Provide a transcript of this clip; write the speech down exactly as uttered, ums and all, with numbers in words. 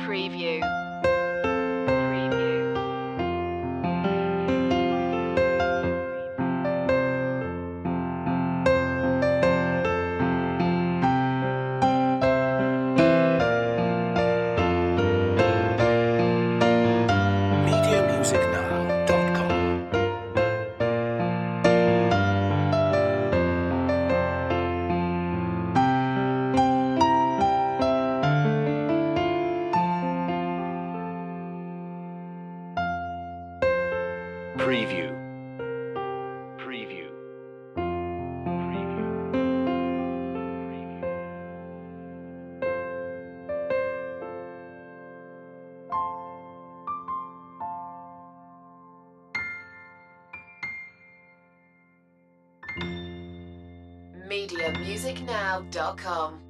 Preview. Preview. media music now dot com. Preview. Preview. Preview. Preview. media music now dot com